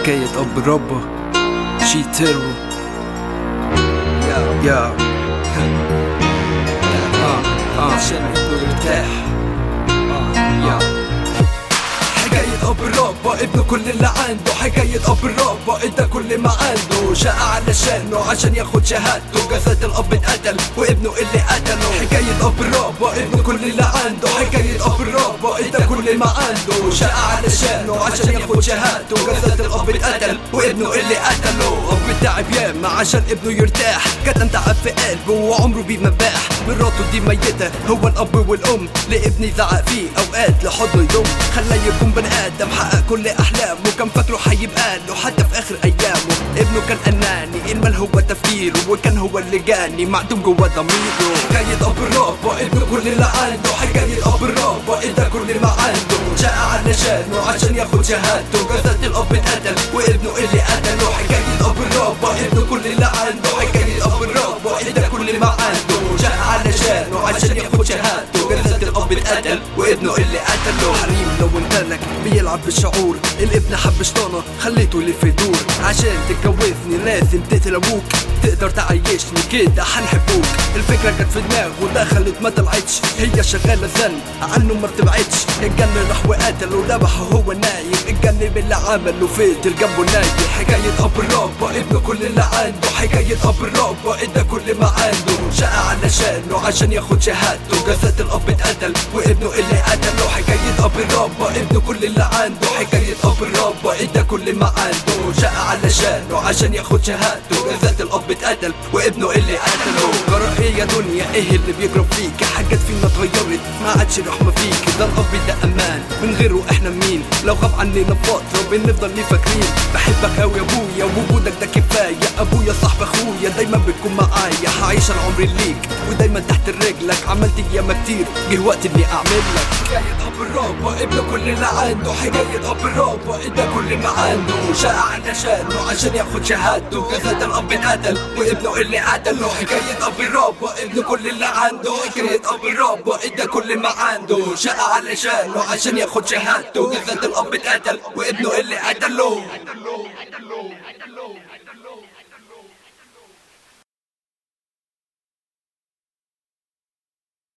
حكاية أب ربه شي تربو يا عشان ابنه يرتاح حكاية أب الرابة ابنه كل اللي عنده. حكاية أب الرابة ادى كل ما عنده. شاء علشانه عشان ياخد شهادته. جسد الأب اتقتل وابنه اللي قتله. حكاية أب الرابة ابنه كل اللي عنده. حكاية أب الرابة ادى كل ما عنده. شاء علشانه عشان ياخد شهادته. جسد الأب اتقتل وابنه اللي قتله. أب تعب ياما عشان ابنه يرتاح. كتم تعب في قلبه وعمره بيه مباح. مراته دي ميتة هو الأب والأم. لابني زعق فيه أوقات لحضنه يضم. خلاه يكون بني آدم حقق كل أحلامه. كان فاكره حيبقى له حتى في آخر أيامه. ابنه كان أناني المال هو تفكيره. وكان هو اللي جاني معدوم جوا ضميره. حكاية أب الرابة ابنه كل اللي عنده. حكاية أب الرابة ادى كل ما عنده. جاء علشانه عشان ياخد شهادته. جسد الأب اتقتل وابنه اللي قتله. حكاية أب الرابة ابنه كل اللي عنده. حكاية أب الرابة ادى كل ما عنده. جاء علشانه عشان ياخد شهادته. جسد الأب اتقتل وابنه اللي قتله. حريم لو انتلك بيلعب بالشعور. الابن حب شطانة خليته يلف يدور. عشان تتجوزني لازم تقتل ابوك. تقدر تعيشني كده حنحبوك. الفكرة جت في دماغه ودخلت ما طلعتش. هي شغالة زن عنه ما بتبعدش. الجن راح وقتله وذبحه هو نايم. الجن باللي عمله فضل جنبه نايم. حكاية أب الرابة ابنه كل اللي عنده. حكاية أب الرابة ادى كل ما عنده. شاء علشانه عشان ياخد شهادته. جسد الأب اتقتل وابنه اللي قتله. حكاية أب الرابة ابنه كل اللي عنده. حكاية أب الرابة ادى كل ما عنده. شاء علشانه عشان ياخد شهادته. جسد الأب اتقتل وابنه اللي قتله. جرى ايه يا دنيا ايه اللي بيجرب فيك؟ حاجات فينا اتغيرت ما عادش رحمة فيك. ده الأب ده أمان من غيره احنا مين؟ لو غاب عننا فترة بنفضل ليه فاكرين. بحبك اوي يا ابويا ووجودك ده كفاية. ابويا صاحب اخويا دايما بتكون معايا. هعيش العمر ليك ودايما تحت رجلك. عملت ياما كتير جه وقت اني اعمل لك. حكاية أب الرابة ابنه كل اللي عنده. حكاية أب الرابة ادى كل ما عنده. شاء علشانه عشان ياخد شهادته. جسد الأب اتقتل وابنه اللي قتله. حكاية أب الرابة ابنه كل اللي عنده. حكاية أب الرابة ادى كل ما عنده. شاء علشانه عشان ياخد شهادته. جسد الأب اتقتل وابنه اللي قتله.